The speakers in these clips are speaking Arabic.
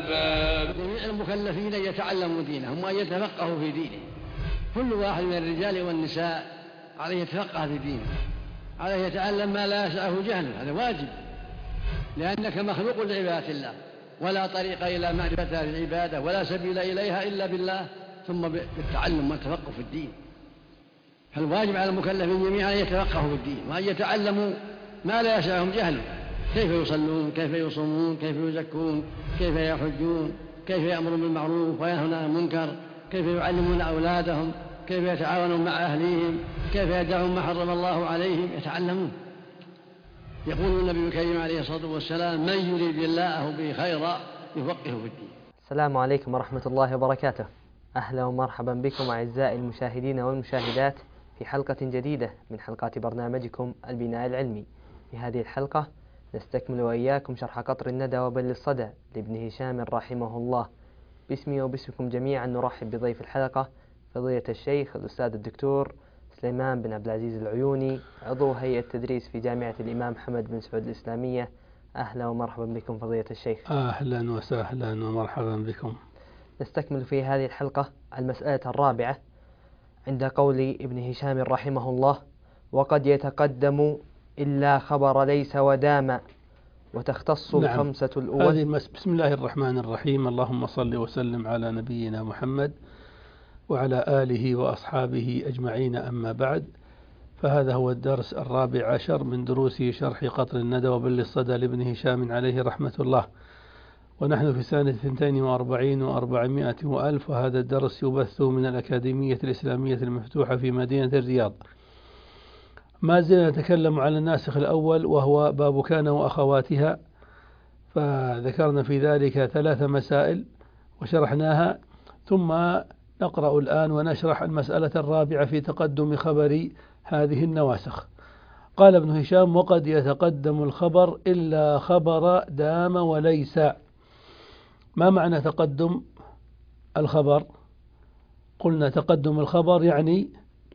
الألباب. جميع المكلفين يتعلموا دينهم وأن يتفقهوا في دينه. كل واحد من الرجال والنساء عليه يتفقه في دينه، عليه يتعلم ما لا يسعه جهله، هذا واجب، لأنك مخلوق لعبادة الله، ولا طريق إلى معرفتها في العبادة ولا سبيل إليها إلا بالله ثم بالتعلم والتفقه في الدين. فالواجب على المكلفين جميعا أن يتفقهوا في الدين وأن يتعلموا ما لا يسعهم جهله، كيف يصلون، كيف يصومون، كيف يزكون، كيف يحجون، كيف يأمرون بالمعروف وينهون عن المنكر، كيف يعلمون أولادهم، كيف يتعاونون مع أهليهم، كيف يدعون ما حرم الله عليهم، يتعلمون. يقول النبي الكريم عليه الصلاة والسلام: من يريد الله به خيرا يفقهه في الدين. السلام عليكم ورحمة الله وبركاته. أهلا ومرحبا بكم أعزائي المشاهدين والمشاهدات في حلقة جديدة من حلقات برنامجكم البناء العلمي. في هذه الحلقة نستكمل وإياكم شرح قطر الندى وبل الصدى لابن هشام رحمه الله. باسمي وباسمكم جميعا نرحب بضيف الحلقة فضيلة الشيخ الأستاذ الدكتور سليمان بن عبد العزيز العيوني، عضو هيئة تدريس في جامعة الإمام محمد بن سعود الإسلامية. أهلا ومرحبا بكم فضيلة الشيخ. أهلا وسهلا ومرحبا بكم. نستكمل في هذه الحلقة المسألة الرابعة عند قول ابن هشام رحمه الله: وقد يتقدم إلا خبر ليس ودام وتختص الخمسة الأول. بسم الله الرحمن الرحيم. اللهم صل وسلم على نبينا محمد وعلى آله وأصحابه أجمعين، أما بعد، فهذا هو الدرس الرابع عشر من دروس شرح قطر الندى وبل الصدى لابن هشام عليه رحمة الله، ونحن في سنة 42 و400 وألف، وهذا الدرس يبث من الأكاديمية الإسلامية المفتوحة في مدينة الرياض. ما زلنا نتكلم على الناسخ الأول وهو باب كان وأخواتها، فذكرنا في ذلك 3 مسائل وشرحناها، ثم نقرأ الآن ونشرح المسألة الرابعة في تقدم خبر هذه النواسخ. قال ابن هشام: وقد يتقدم الخبر إلا خبر دام وليس. ما معنى تقدم الخبر؟ قلنا تقدم الخبر يعني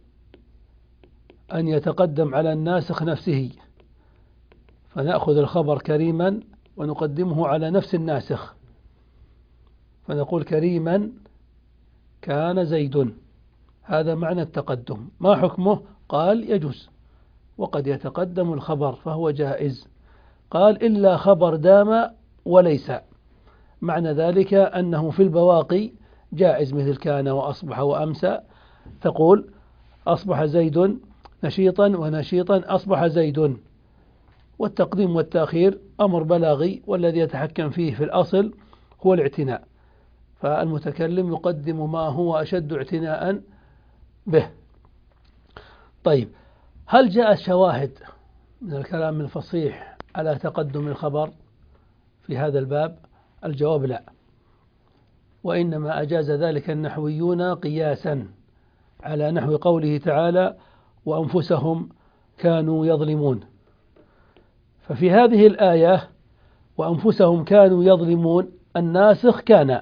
أن يتقدم على الناسخ نفسه، فنأخذ الخبر كريما ونقدمه على نفس الناسخ، فنقول كريما كان زيد، هذا معنى التقدم. ما حكمه؟ قال: يجوز، وقد يتقدم الخبر فهو جائز. قال: إلا خبر دام وليس، معنى ذلك أنه في البواقي جائز، مثل كان وأصبح وأمسى، تقول أصبح زيد نشيطا ونشيطا أصبح زيد، والتقديم والتأخير أمر بلاغي، والذي يتحكم فيه في الأصل هو الاعتناء، فالمتكلم يقدم ما هو أشد اعتناء به. طيب، هل جاءت شواهد من الكلام الفصيح على تقدم الخبر في هذا الباب؟ الجواب لا، وإنما أجاز ذلك النحويون قياسا على نحو قوله تعالى: وأنفسهم كانوا يظلمون. ففي هذه الآية وأنفسهم كانوا يظلمون الناسخ كان،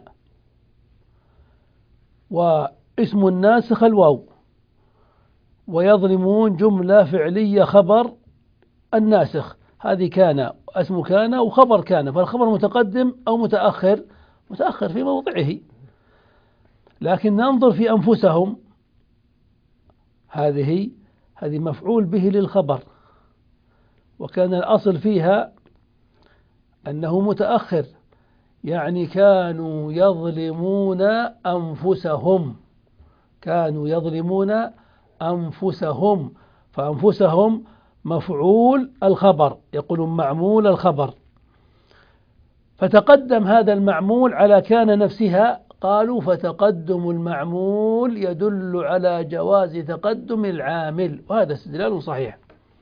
واسم الناسخ الواو، ويظلمون جملة فعلية خبر الناسخ، هذه كان، اسم كان وخبر كان، فالخبر متقدم أو متأخر؟ متأخر في موضعه. لكن ننظر في أنفسهم، هذه مفعول به للخبر، وكان الأصل فيها أنه متأخر، يعني كانوا يظلمون أنفسهم، كانوا يظلمون أنفسهم، فأنفسهم مفعول الخبر، يقولون معمول الخبر، فتقدم هذا المعمول على كان نفسها. قالوا: فتقدم المعمول يدل على جواز تقدم العامل، وهذا استدلال صحيح.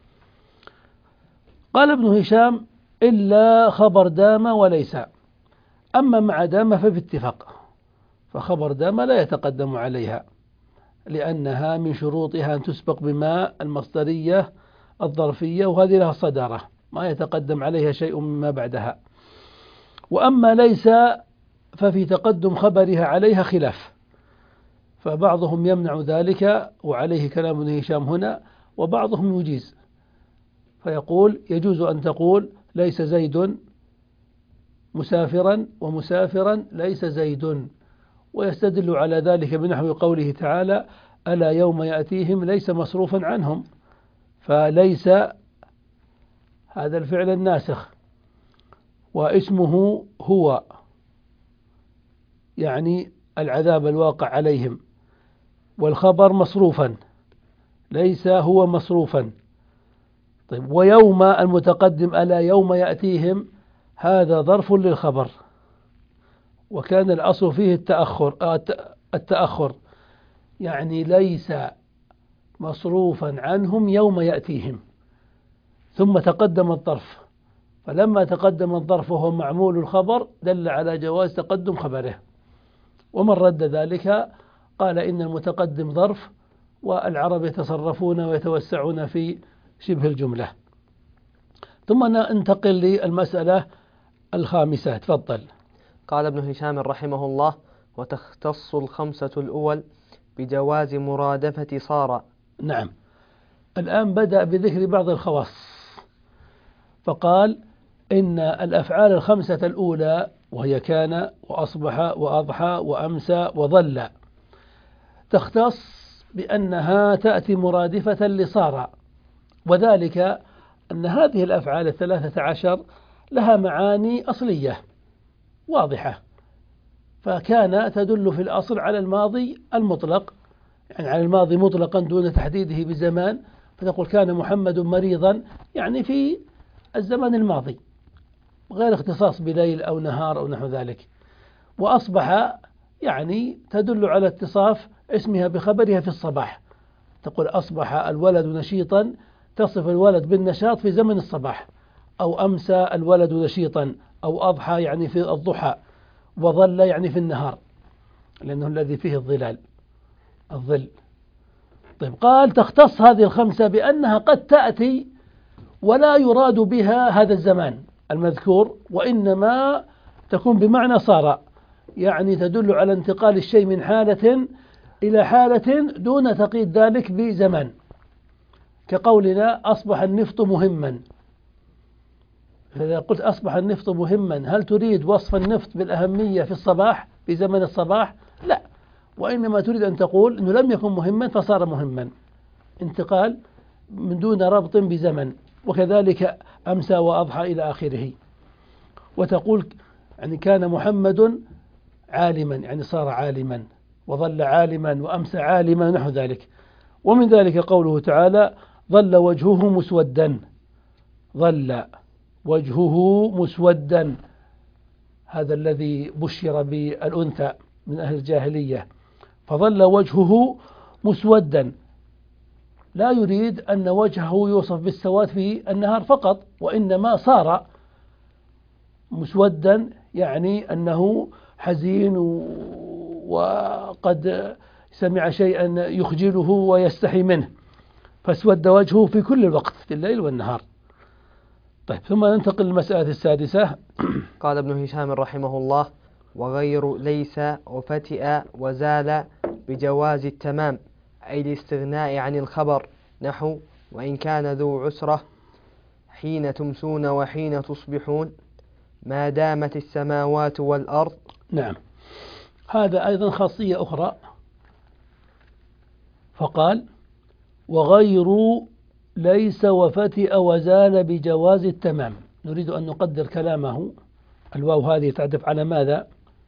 قال ابن هشام: إلا خبر دام وليس. أما مع دام فباتفاق، فخبر دام لا يتقدم عليها، لأنها من شروطها أن تسبق بما المصدرية الظرفية، وهذه لها الصدارة، ما يتقدم عليها شيء مما بعدها. وأما ليس ففي تقدم خبرها عليها خلاف، فبعضهم يمنع ذلك وعليه كلام ابن هشام هنا، وبعضهم يجيز، فيقول: يجوز أن تقول ليس زيد مسافرا ومسافرا ليس زيد. ويستدل على ذلك بنحو قوله تعالى: ألا يوم يأتيهم ليس مصروفا عنهم. فليس هذا الفعل الناسخ، واسمه هو، يعني العذاب الواقع عليهم، والخبر مصروفا، ليس هو مصروفا. طيب، ويوم المتقدم ألا يوم يأتيهم هذا ظرف للخبر، وكان الأصل فيه التأخر، يعني ليس مصروفا عنهم يوم يأتيهم، ثم تقدم الظرف، فلما تقدم الظرف وهو معمول الخبر دل على جواز تقدم خبره. ومن رد ذلك قال إن المتقدم ظرف، والعرب يتصرفون ويتوسعون في شبه الجملة. ثم ننتقل للمسألة الخامسة. تفضل. قال ابن هشام رحمه الله: وتختص الخمسة الأول بجواز مرادفة صار. نعم، الآن بدأ بذكر بعض الخواص، فقال إن الأفعال الخمسة الأولى وهي كان وأصبح وأضحى وأمسى وظل تختص بأنها تأتي مرادفة لصار، وذلك أن هذه الأفعال 13 لها معاني أصلية واضحة. فكان تدل في الأصل على الماضي المطلق، يعني على الماضي مطلقا دون تحديده بزمان، فتقول كان محمد مريضا، يعني في الزمن الماضي غير اختصاص بليل أو نهار أو نحو ذلك. وأصبح يعني تدل على اتصاف اسمها بخبرها في الصباح، تقول أصبح الولد نشيطا، تصف الولد بالنشاط في زمن الصباح. أو أمسى الولد نشيطا، أو أضحى يعني في الضحى، وظل يعني في النهار، لأنه الذي فيه الظل. طيب، قال تختص هذه الخمسة بأنها قد تأتي ولا يراد بها هذا الزمان المذكور، وإنما تكون بمعنى صار، يعني تدل على انتقال الشيء من حالة إلى حالة دون تقييد ذلك بزمان، كقولنا أصبح النفط مهما. فإذا قلت أصبح النفط مهما، هل تريد وصف النفط بالأهمية في الصباح في زمن الصباح؟ لا، وإنما تريد أن تقول أنه لم يكن مهما فصار مهما، انتقال من دون ربط بزمن. وكذلك أمسى وأضحى إلى آخره. وتقول يعني كان محمد عالما، يعني صار عالما، وظل عالما، وأمسى عالما، نحو ذلك. ومن ذلك قوله تعالى: ظل وجهه مسودا. ظل وجهه مسودا، هذا الذي بشر بالأنثى من أهل الجاهلية، فظل وجهه مسودا، لا يريد أن وجهه يوصف بالسواد في النهار فقط، وإنما صار مسودا، يعني أنه حزين وقد سمع شيئا يخجله ويستحي منه، فاسود وجهه في كل الوقت في الليل والنهار. طيب، ثم ننتقل للمسألة السادسة. قال ابن هشام رحمه الله: وغير ليس وفتئ وزال بجواز التمام، أي الاستغناء عن الخبر، نحو وإن كان ذو عسرة حين تمسون وحين تصبحون ما دامت السماوات والأرض. نعم، هذا أيضا خاصية أخرى، فقال: وغير ليس وفتئ وزال بجواز التمام. نريد أن نقدر كلامه. الواو هذه تعطف على ماذا؟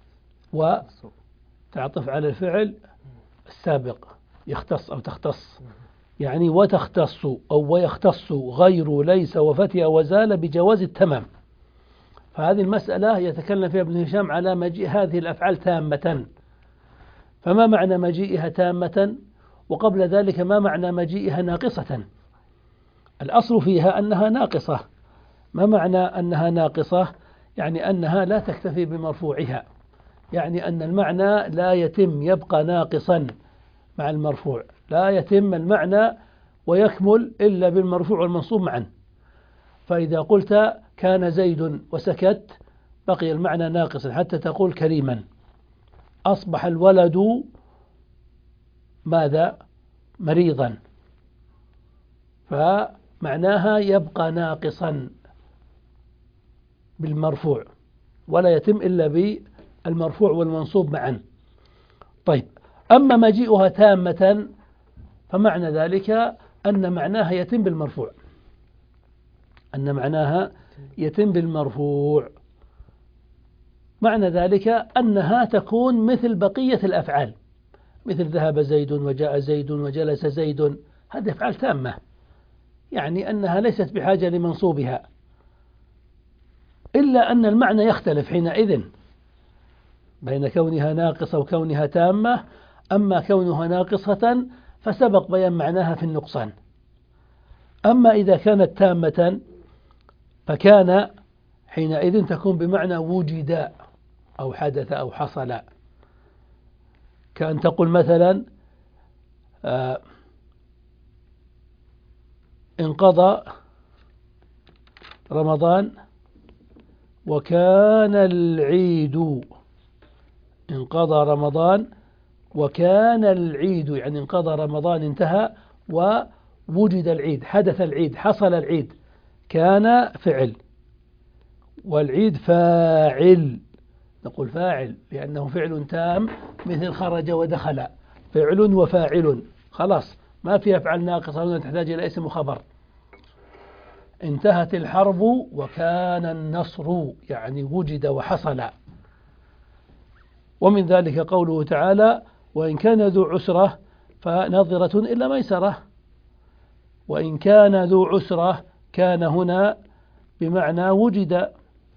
وتعطف على الفعل السابق، يختص أو تختص، يعني وتختص أو ويختص غير ليس وفتئ وزال بجواز التمام. فهذه المسألة يتكلم فيها ابن هشام على مجيء هذه الأفعال تامة. فما معنى مجيئها تامة؟ وقبل ذلك ما معنى مجيئها ناقصة؟ الأصل فيها أنها ناقصة. ما معنى أنها ناقصة؟ يعني أنها لا تكتفي بمرفوعها، يعني أن المعنى لا يتم، يبقى ناقصا مع المرفوع، لا يتم المعنى ويكمل إلا بالمرفوع والمنصوب معا. فإذا قلت كان زيد وسكت بقي المعنى ناقصا حتى تقول كريما. أصبح الولد ماذا؟ مريضا، فمعناها يبقى ناقصا بالمرفوع. ولا يتم إلا بالمرفوع والمنصوب معا. طيب، أما مجيئها تامة فمعنى ذلك أن معناها يتم بالمرفوع، أن معناها يتم بالمرفوع. معنى ذلك أنها تكون مثل بقية الأفعال، مثل ذهب زيد وجاء زيد وجلس زيد، هذه أفعال تامة، يعني أنها ليست بحاجة لمنصوبها، إلا أن المعنى يختلف حينئذ بين كونها ناقصة وكونها تامة. أما كونها ناقصة فسبق بيان معناها في النقصان. أما إذا كانت تامة فكان حينئذ تكون بمعنى وجد أو حدث أو حصل، كأن تقول مثلا انقضى رمضان وكان العيد. انقضى رمضان وكان العيد، يعني انقضى رمضان انتهى ووجد العيد، حدث العيد، حصل العيد. كان فعل والعيد فاعل، نقول فاعل لأنه فعل تام، مثل خرج ودخل، فعل وفاعل، خلاص ما في أفعال ناقصة هنا تحتاج إلى اسم وخبر. انتهت الحرب وكان النصر، يعني وجد وحصل. ومن ذلك قوله تعالى: وإن كان ذو عسرة فنظرة إلى ميسرة. وإن كان ذو عسرة، كان هنا بمعنى وجد.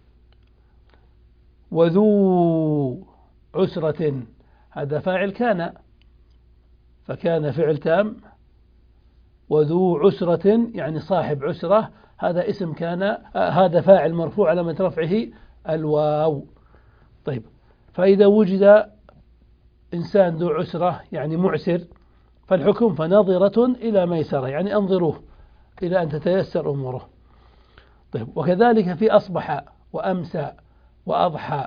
وذو عسرة هذا فاعل كان، فكان فعل تام، وذو عسرة يعني صاحب عسرة، هذا اسم كان، هذا فاعل مرفوع علامة رفعه الواو. طيب، فإذا وجد إنسان ذو عسرة يعني معسر، فالحكم فناظرة إلى ميسرة، يعني أنظروه إلى أن تتيسر أموره. طيب، وكذلك في أصبح وأمسى وأضحى،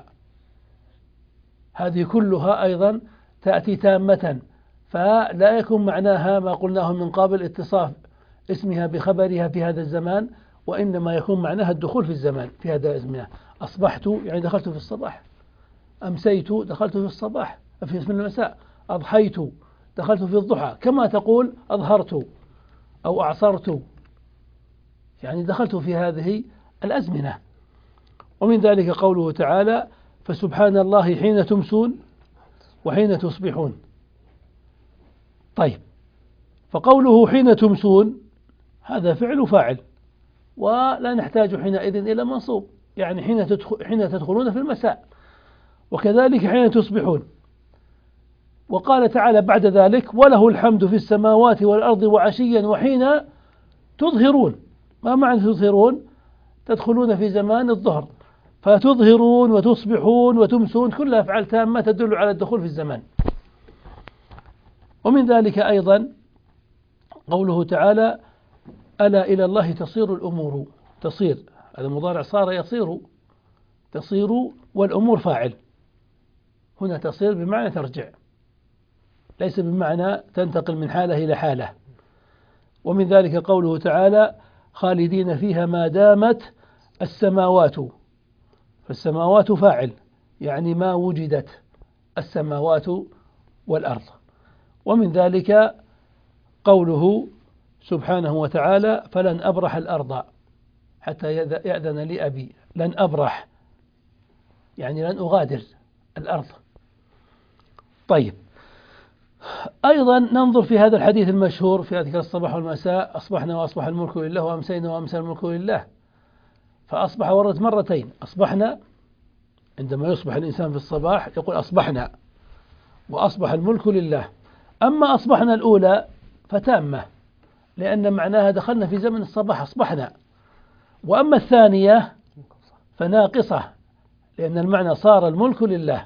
هذه كلها أيضا تأتي تامة، فلا يكون معناها ما قلناه من قبل اتصاف اسمها بخبرها في هذا الزمان، وإنما يكون معناها الدخول في الزمان في هذا الزمان. أصبحت يعني دخلت في الصباح، أمسيت دخلت في الصباح في اسم المساء، أضحيت دخلت في الضحى، كما تقول أظهرت أو أعصرت، يعني دخلت في هذه الأزمنة. ومن ذلك قوله تعالى: فسبحان الله حين تمسون وحين تصبحون. طيب، فقوله حين تمسون هذا فعل وفاعل، ولا نحتاج حينئذ إلى منصوب، يعني حين تدخلون في المساء، وكذلك حين تصبحون. وقال تعالى بعد ذلك: وله الحمد في السماوات والأرض وعشيا وحين تظهرون. ما معنى تظهرون؟ تدخلون في زمان الظهر، فتظهرون وتصبحون وتمسون كلها أفعال تامة تدل على الدخول في الزمان. ومن ذلك أيضا قوله تعالى: ألا إلى الله تصير الأمور. تصير هذا مضارع صار يصير، تصير والأمور فاعل، هنا تصير بمعنى ترجع، ليس بمعنى تنتقل من حالة إلى حالة. ومن ذلك قوله تعالى: خالدين فيها ما دامت السماوات. فالسماوات فاعل، يعني ما وجدت السماوات والأرض. ومن ذلك قوله سبحانه وتعالى: فلن أبرح الأرض حتى يأذن لي أبي. لن أبرح يعني لن أغادر الأرض. طيب، أيضا ننظر في هذا الحديث المشهور في أذكار الصباح والمساء: أصبحنا وأصبح الملك لله وأمسينا وأمسى الملك لله. فأصبح وردت مرتين، أصبحنا عندما يصبح الإنسان في الصباح يقول أصبحنا، وأصبح الملك لله. أما أصبحنا الأولى فتامة، لأن معناها دخلنا في زمن الصباح أصبحنا. وأما الثانية فناقصة، لأن المعنى صار الملك لله.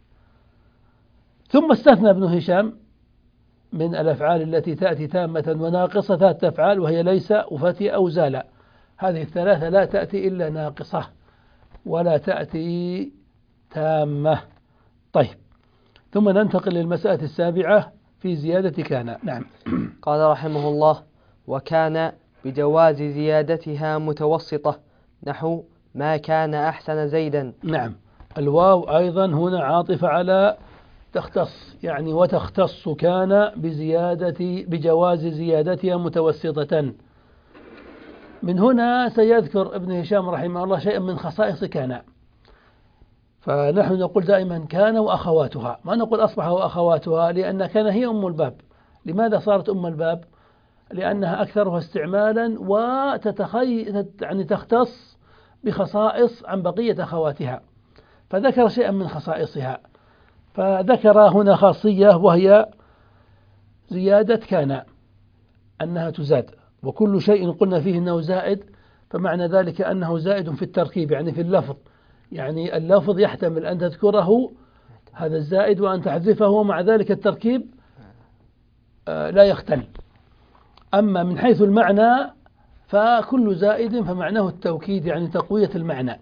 ثم استثنى ابن هشام من الأفعال التي تأتي تامة وناقصة 3 أفعال، وهي ليس وفتي أو زال. هذه الثلاثة لا تأتي إلا ناقصة ولا تأتي تامة. طيب، ثم ننتقل للمسألة السابعة في زيادة كان. نعم. قال رحمه الله: وكان بجواز زيادتها متوسطة، نحو ما كان أحسن زيدا. نعم، الواو أيضا هنا عاطفة على تختص، يعني وتختص كان بجواز زيادتها متوسطة. من هنا سيذكر ابن هشام رحمه الله شيئا من خصائص كان. فنحن نقول دائما كان وأخواتها، ما نقول أصبح وأخواتها، لأن كان هي أم الباب. لماذا صارت أم الباب؟ لأنها أكثرها استعمالا يعني تختص بخصائص عن بقية أخواتها، فذكر شيئا من خصائصها. فذكر هنا خاصية وهي زيادة كان، أنها تزاد، وكل شيء قلنا فيه أنه زائد فمعنى ذلك أنه زائد في التركيب، يعني في اللفظ، يعني اللفظ يحتمل أن تذكره هذا الزائد وأن تحذفه، ومع ذلك التركيب لا يختل. أما من حيث المعنى فكل زائد فمعناه التوكيد، يعني تقوية المعنى.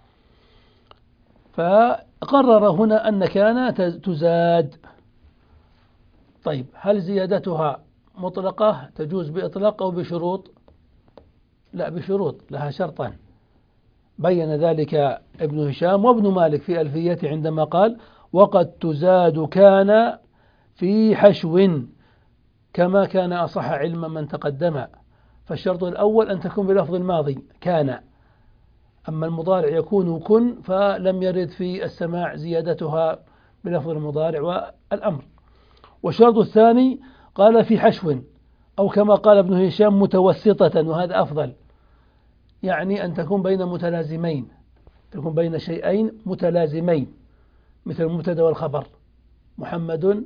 فقرر هنا أن كان تزاد. طيب، هل زيادتها مطلقة تجوز بإطلاق أو بشروط؟ لا، بشروط، لها شرطان بين ذلك ابن هشام وابن مالك في ألفيته عندما قال: وقد تزاد كان في حشو كما كان أصح علما من تقدم. فالشرط الأول أن تكون بلفظ الماضي كان، أما المضارع يكون كن، فلم يرد في السماع زيادتها بلفظ المضارع والأمر. والشرط الثاني قال في حشو، أو كما قال ابن هشام متوسطة، وهذا أفضل، يعني أن تكون بين متلازمين، تكون بين شيئين متلازمين، مثل المبتدأ والخبر: محمد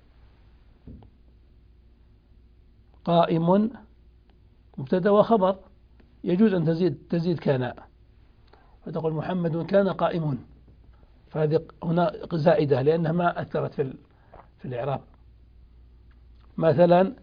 قائم، مبتدأ وخبر، يجوز أن تزيد كان، فتقول محمد كان قائم، فهذه هنا زائدة لأنها ما أثرت في الإعراب. مثلا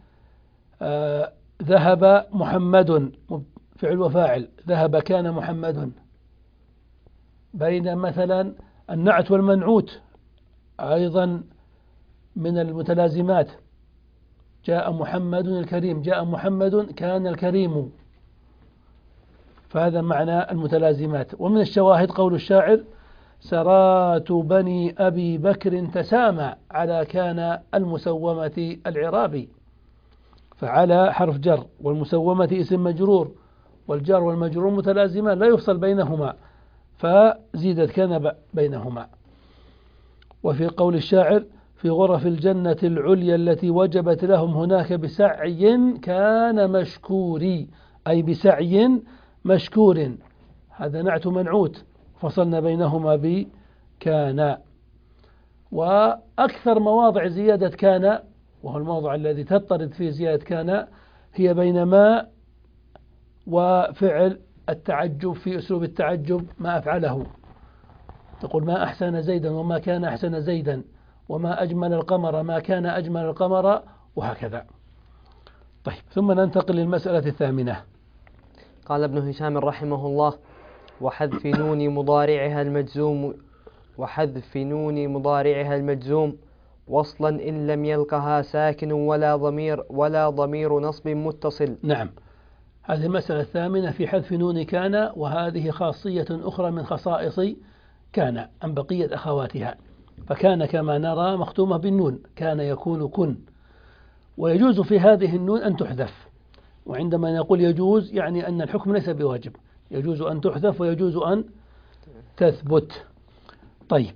ذهب محمد، فعل وفاعل، ذهب كان محمد. بين مثلا النعت والمنعوت أيضا من المتلازمات: جاء محمد الكريم، جاء محمد كان الكريم. فهذا معنى المتلازمات. ومن الشواهد قول الشاعر: سرات بني أبي بكر تسامى على كان المسومة العرابي. فعلى حرف جر، والمسومة اسم مجرور، والجار والمجرور متلازمان لا يفصل بينهما، فزيدت كان بينهما. وفي قول الشاعر: في غرف الجنة العليا التي وجبت لهم هناك بسعي كان مشكوري، أي بسعي مشكور. هذا نعت منعوت، فصلنا بينهما بكان. وأكثر مواضع زيادة كان، وهو الموضع الذي تضطرد فيه زيادة كان، هي بين ما وفعل التعجب في أسلوب التعجب ما أفعله. تقول: ما أحسن زيدا، وما كان أحسن زيدا، وما أجمل القمر، ما كان أجمل القمر، وهكذا. طيب، ثم ننتقل للمسألة الثامنة. قال ابن هشام رحمه الله: وحذف نون مضارعها المجزوم وصلا إن لم يلقها ساكن ولا ضمير نصب متصل. نعم، هذه المسألة الثامنة في حذف نون كان، وهذه خاصية أخرى من خصائص كان عن بقية أخواتها. فكان كما نرى مختومة بالنون، كان يكون كن، ويجوز في هذه النون أن تحذف. وعندما نقول يجوز يعني أن الحكم ليس بواجب، يجوز أن تحذف ويجوز أن تثبت. طيب،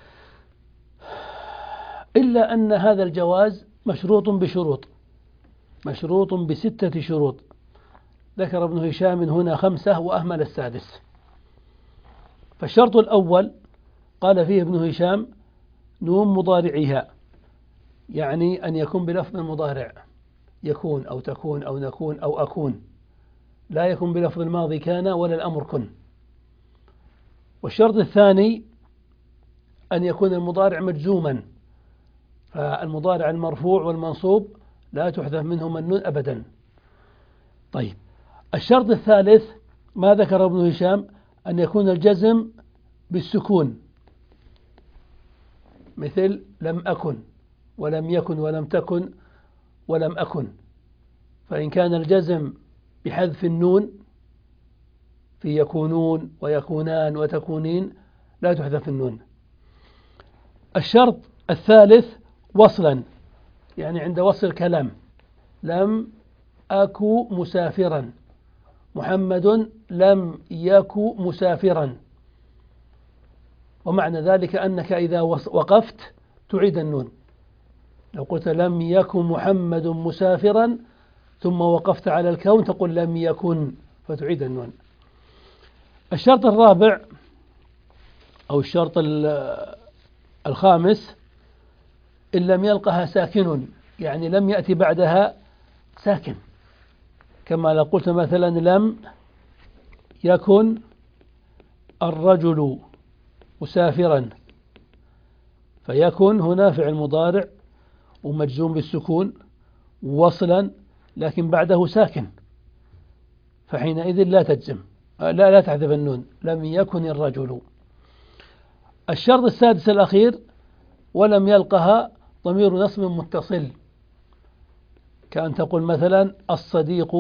إلا أن هذا الجواز مشروط بشروط، مشروط ب6 شروط. ذكر ابن هشام هنا 5 وأهمل السادس. فالشرط الأول قال فيه ابن هشام: نون مضارعها، يعني أن يكون بلفظ المضارع، يكون أو تكون أو نكون أو أكون، لا يكون بلفظ الماضي كان ولا الأمر كن. والشرط الثاني أن يكون المضارع مجزوما، فالمضارع المرفوع والمنصوب لا تحذف منهما النون أبدا. طيب، الشرط الثالث ما ذكر ابن هشام: أن يكون الجزم بالسكون، مثل لم أكن ولم يكن ولم تكن ولم أكن. فإن كان الجزم بحذف النون في يكونون ويكونان وتكونين لا تحذف النون. الشرط الثالث وصلا، يعني عند وصل الكلام: لم أك مسافرا، محمد لم يك مسافرا. ومعنى ذلك أنك إذا وقفت تعيد النون. لو قلت لم يك محمد مسافرا ثم وقفت على الكون تقول لم يكن، فتعيد النون. الشرط الرابع أو الشرط الخامس: إن لم يلقها ساكن، يعني لم يأتي بعدها ساكن، كما لو قلت مثلا لم يكن الرجل مسافرا، فيكن هنا فعل مضارع ومجزوم بالسكون وصلا، لكن بعده ساكن، فحينئذ لا تجزم، لا تحذف النون. لم يكن الرجل. الشرط السادس الأخير: ولم يلقها ضمير نصب متصل، كأن تقول مثلا الصديق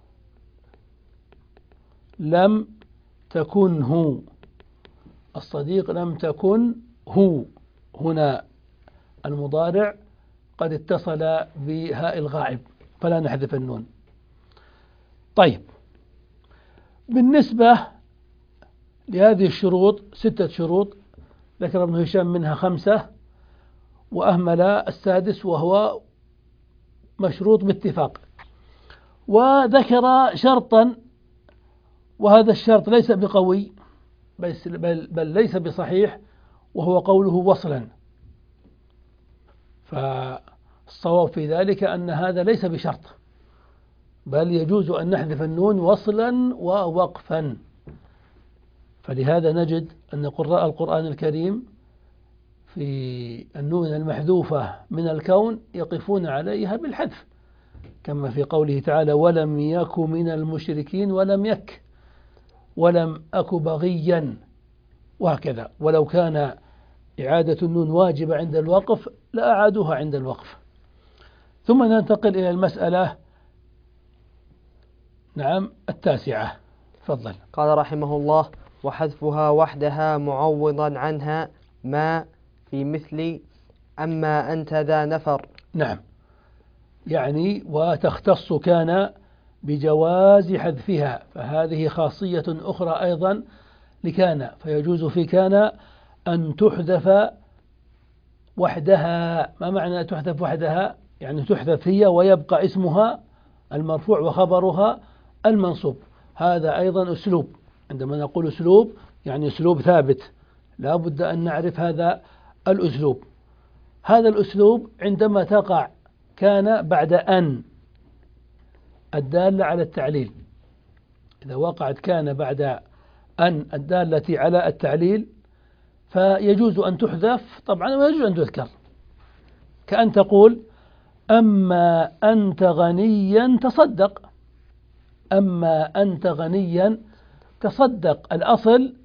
لم تكنه، الصديق لم تكن هو. هنا المضارع قد اتصل بهاء الغائب فلا نحذف النون. طيب، بالنسبة لهذه الشروط 6 شروط، ذكر ابن هشام منها 5 وأهمل السادس وهو مشروط باتفاق. وذكر شرطا، وهذا الشرط ليس بقوي بل ليس بصحيح، وهو قوله وصلا. فالصواب في ذلك أن هذا ليس بشرط، بل يجوز أن نحذف النون وصلا ووقفا. فلهذا نجد أن قراء القرآن الكريم في النون المحذوفة من الكون يقفون عليها بالحذف، كما في قوله تعالى: ولم يك من المشركين، ولم يك، ولم أك بغيا، وهكذا. ولو كان إعادة النون واجبة عند الوقف لأعادوها عند الوقف. ثم ننتقل إلى المسألة التاسعة. تفضل. قال رحمه الله: وحذفها وحدها معوضا عنها ما في مثل أما أنت ذا نفر. نعم، يعني وتختص كان بجواز حذفها، فهذه خاصية أخرى أيضا لكان، فيجوز في كان أن تحذف وحدها. ما معنى تحذف وحدها؟ يعني تحذف هي ويبقى اسمها المرفوع وخبرها المنصوب. هذا أيضا أسلوب. عندما نقول أسلوب يعني أسلوب ثابت، لا بد أن نعرف هذا الأسلوب. هذا الأسلوب عندما تقع كان بعد أن الدالة على التعليل، إذا وقعت كان بعد أن الدالة على التعليل فيجوز أن تحذف طبعا، ويجوز أن تذكر، كأن تقول: أما أنت غنيا تصدق. أما أنت غنيا تصدق. الأصل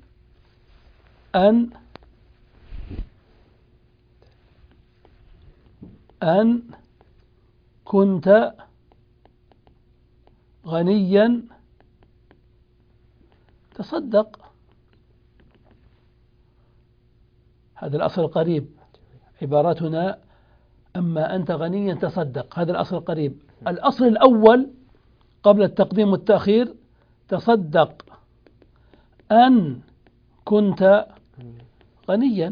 أن كنت غنيا تصدق. هذا الأصل القريب. عبارتنا أما أنت غنيا تصدق، هذا الأصل القريب. الأصل الأول قبل التقديم والتأخير: تصدق أن كنت غنيا.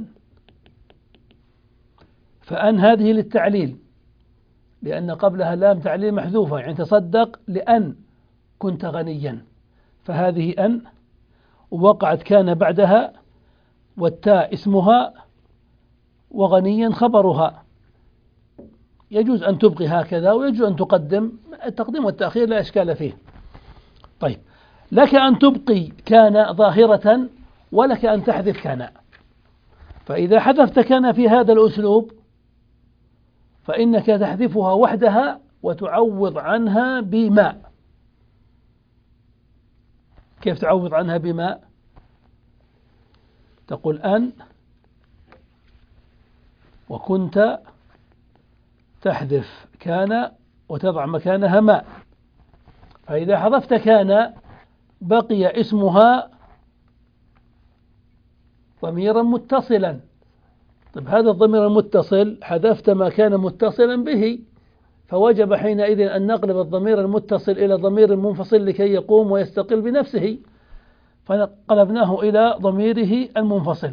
فأن هذه للتعليل، لأن قبلها لام تعليل محذوفة، يعني تصدق لأن كنت غنيا، فهذه أن، ووقعت كان بعدها، والتاء اسمها وغنيا خبرها. يجوز أن تبقي هكذا، ويجوز أن تقدم. التقديم والتأخير لا إشكال فيه. طيب، لك أن تبقي كان ظاهرة، ولك أن تحذف كان. فإذا حذفت كان في هذا الأسلوب فإنك تحذفها وحدها وتعوض عنها بما. كيف تعوض عنها بما؟ تقول أن وكنت تحذف كان وتضع مكانها ما. فإذا حذفت كان بقي اسمها ضميرا متصلا. طيب هذا الضمير المتصل حذفت ما كان متصلا به، فوجب حينئذ أن نقلب الضمير المتصل إلى ضمير منفصل لكي يقوم ويستقل بنفسه، فقلبناه إلى ضميره المنفصل.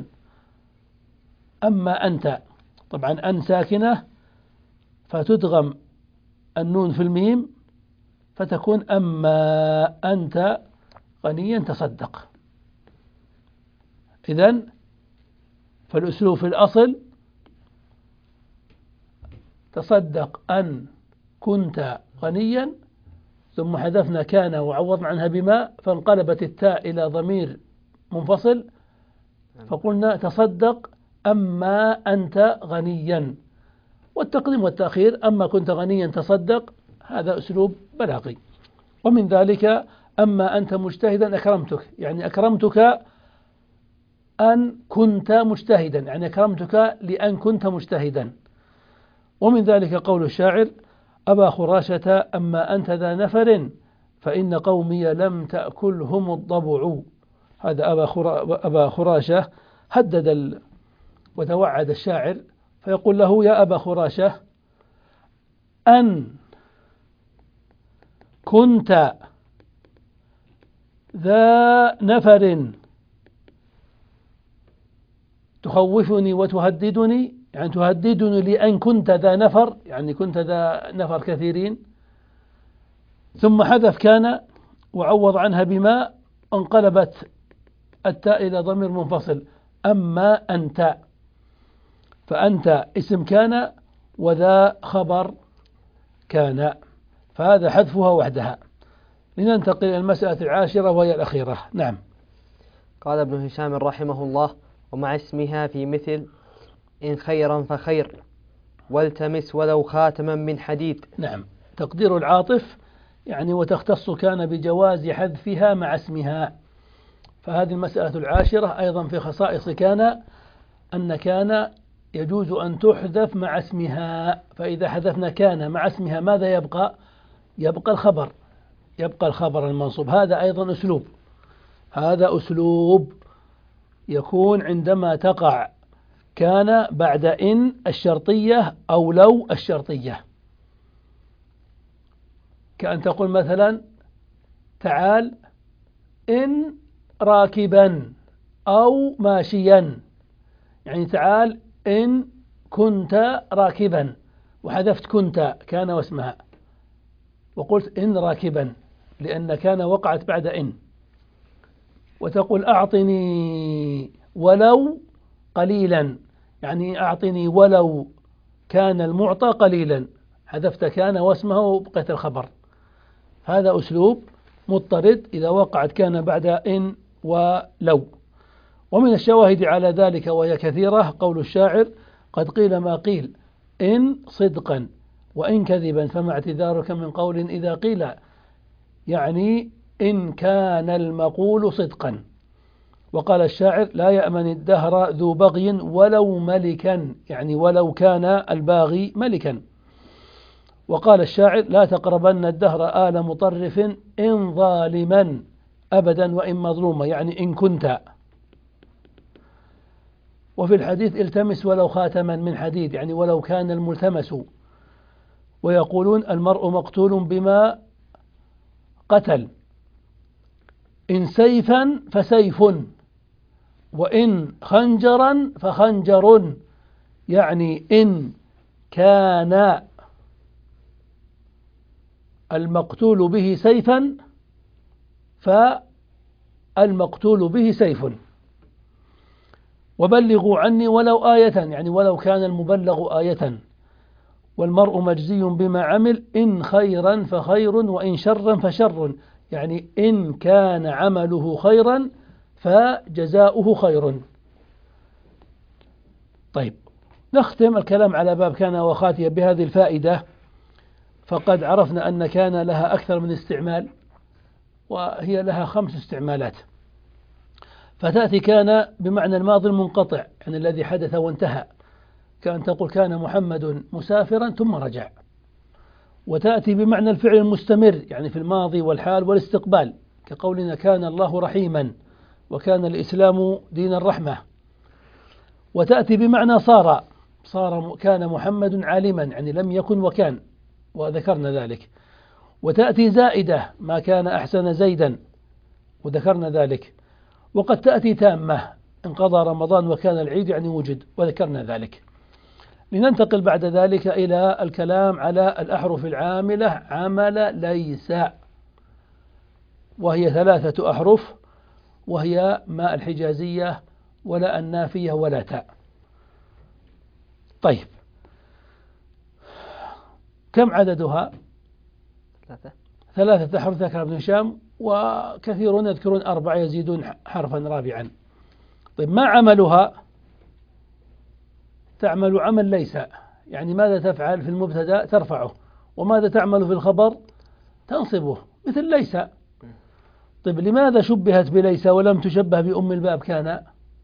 أما أنت، طبعا أن ساكنة فتدغم النون في الميم فتكون أما أنت غنيا تصدق. إذن فالأسلوب في الأصل تصدق أن كنت غنيا، ثم حذفنا كان وعوضنا عنها بما، فانقلبت التاء إلى ضمير منفصل، فقلنا تصدق أما أنت غنيا. والتقديم والتأخير أما كنت غنيا تصدق هذا أسلوب بلاغي. ومن ذلك أما أنت مجتهدا أكرمتك، يعني أكرمتك أن كنت مجتهدا، يعني أكرمتك لأن كنت مجتهدا. ومن ذلك قول الشاعر: أبا خراشة أما أنت ذا نفر فإن قومي لم تأكلهم الضبع. هذا أبا خراشة هدد وتوعد الشاعر، فيقول له: يا أبا خراشة أن كنت ذا نفر تخوفني وتهددني، يعني تهددني لأن كنت ذا نفر، يعني كنت ذا نفر كثيرين، ثم حذف كان وعوض عنها بما، انقلبت التاء إلى ضمير منفصل أما أنت، فأنت اسم كان وذا خبر كان، فهذا حذفها وحدها. لننتقل إلى المسألة العاشرة وهي الأخيرة. نعم. قال ابن هشام رحمه الله: ومع اسمها في مثل إن خيرا فخير والتمس ولو خاتما من حديد. نعم. تقدير العاطف يعني وتختص كان بجواز حذفها مع اسمها. فهذه المسألة العاشرة أيضا في خصائص كان أن كان يجوز أن تحذف مع اسمها. فإذا حذفنا كان مع اسمها ماذا يبقى؟ يبقى الخبر، يبقى الخبر المنصوب. هذا أيضا أسلوب، هذا أسلوب يكون عندما تقع كان بعد إن الشرطية أو لو الشرطية، كأن تقول مثلا: تعال إن راكبا أو ماشيا، يعني تعال إن كنت راكبا، وحذفت كنت كان واسمها وقلت إن راكبا لأن كان وقعت بعد إن. وتقول: أعطني ولو قليلا، يعني أعطني ولو كان المعطى قليلا، حذفت كان واسمه وبقيت الخبر. هذا أسلوب مضطرد إذا وقعت كان بعد إن ولو. ومن الشواهد على ذلك وهي كثيرة قول الشاعر: قد قيل ما قيل إن صدقا وإن كذبا فما اعتذارك من قول إذا قيل، يعني إن كان المقول صدقا. وقال الشاعر: لا يأمن الدهر ذو بغي ولو ملكا، يعني ولو كان الباغي ملكا. وقال الشاعر: لا تقربن الدهر آل مطرف إن ظالما أبدا وإن مظلوما، يعني إن كنت. وفي الحديث: التمس ولو خاتما من حديد، يعني ولو كان الملتمس. ويقولون: المرء مقتول بما قتل، إن سيفا فسيف وإن خنجرا فخنجر، يعني إن كان المقتول به سيفا فالمقتول به سيف. وبلغوا عني ولو آية، يعني ولو كان المبلغ آية. والمرء مجزي بما عمل إن خيرا فخير وإن شرا فشر، يعني إن كان عمله خيرا فجزاؤه خير. طيب، نختم الكلام على باب كان وخاتية بهذه الفائدة. فقد عرفنا أن كان لها أكثر من استعمال، وهي لها 5 استعمالات. فتأتي كان بمعنى الماضي المنقطع، يعني الذي حدث وانتهى، كأن تقول: كان محمد مسافرا ثم رجع. وتأتي بمعنى الفعل المستمر، يعني في الماضي والحال والاستقبال، كقولنا كان الله رحيما وكان الإسلام دين الرحمة. وتأتي بمعنى صار كان محمد عالما، يعني لم يكن وكان، وذكرنا ذلك. وتأتي زائدة ما كان أحسن زيدا، وذكرنا ذلك. وقد تأتي تامة انقضى رمضان وكان العيد، يعني وجد، وذكرنا ذلك. لننتقل بعد ذلك إلى الكلام على الأحرف العاملة عمل ليس، وهي 3 أحرف، وهي ما الحجازية ولا النافية ولا تاء. طيب، كم عددها؟ 3 أحرف ذكر ابن هشام، وكثيرون يذكرون 4 يزيدون حرفا رابعا. طيب، ما عملها؟ تعمل عمل ليس، يعني ماذا تفعل في المبتدأ؟ ترفعه. وماذا تعمل في الخبر؟ تنصبه، مثل ليس. طيب، لماذا شبهت بليس ولم تشبه بأم الباب كان؟